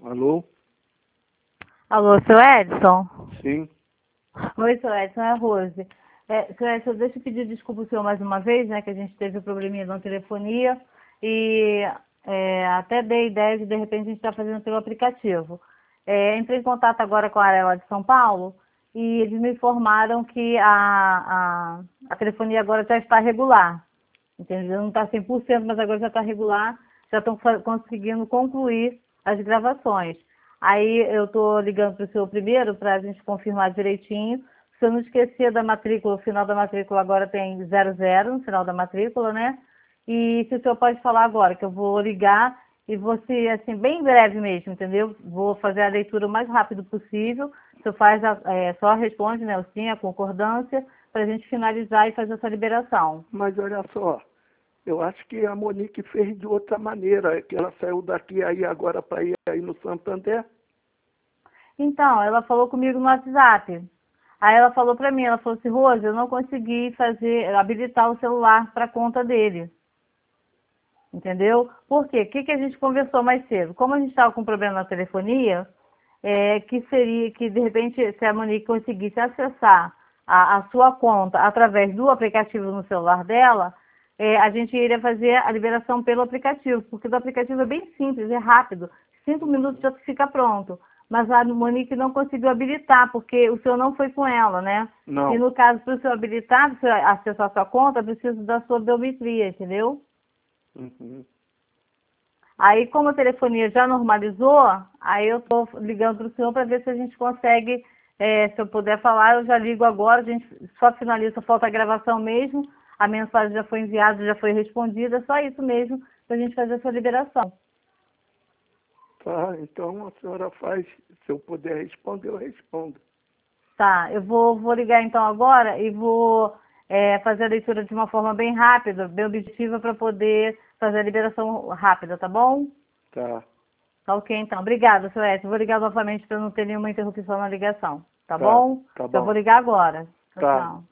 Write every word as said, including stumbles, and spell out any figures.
Alô? Alô, seu Edson? Sim. Oi, seu Edson, é a Rose. É, seu Edson, deixa eu pedir desculpa ao senhor mais uma vez, né, que a gente teve um probleminha na telefonia e é, até dei ideia de, de repente, a gente está fazendo pelo aplicativo. É, entrei em contato agora com a área lá de São Paulo e eles me informaram que a, a, a telefonia agora já está regular, entendeu? Não está cem por cento, mas agora já está regular, já estão conseguindo concluir as gravações. Aí eu estou ligando para o senhor primeiro para a gente confirmar direitinho. Se eu não esquecer da matrícula, o final da matrícula agora tem zero zero no final da matrícula, né? E se o senhor pode falar agora, que eu vou ligar e vou ser, assim, bem breve mesmo, entendeu? Vou fazer a leitura o mais rápido possível. O senhor faz a, é, só responde, né, o sim, a concordância, para a gente finalizar e fazer essa liberação. Mas olha só, eu acho que a Monique fez de outra maneira, que ela saiu daqui aí agora para ir aí no Santander. Então, ela falou comigo no WhatsApp. Aí ela falou para mim, ela falou assim, Rose, eu não consegui fazer, habilitar o celular para a conta dele. Entendeu? Por quê? O que, que a gente conversou mais cedo? Como a gente estava com problema na telefonia, é, que seria que, de repente, se a Monique conseguisse acessar a, a sua conta através do aplicativo no celular dela, é, a gente iria fazer a liberação pelo aplicativo, porque o aplicativo é bem simples, é rápido. Cinco minutos já fica pronto. Mas a Monique não conseguiu habilitar, porque o senhor não foi com ela, né? E Não. no caso, para o senhor habilitar, para o senhor acessar a sua conta, precisa da sua biometria, entendeu? Uhum. Aí, como a telefonia já normalizou, aí eu estou ligando para o senhor para ver se a gente consegue, é, se eu puder falar, eu já ligo agora, a gente só finaliza, falta a gravação mesmo, a mensagem já foi enviada, já foi respondida, só isso mesmo para a gente fazer essa liberação. Tá, então a senhora faz, se eu puder responder, eu respondo. Tá, eu vou, vou ligar então agora e vou é, fazer a leitura de uma forma bem rápida, bem objetiva, para poder fazer a liberação rápida, tá bom? Tá. Tá ok, então. Obrigada, seu Edson. Vou ligar novamente para não ter nenhuma interrupção na ligação. Tá Tá, bom? tá Já vou bom. ligar agora. Tchau, Tá. tchau.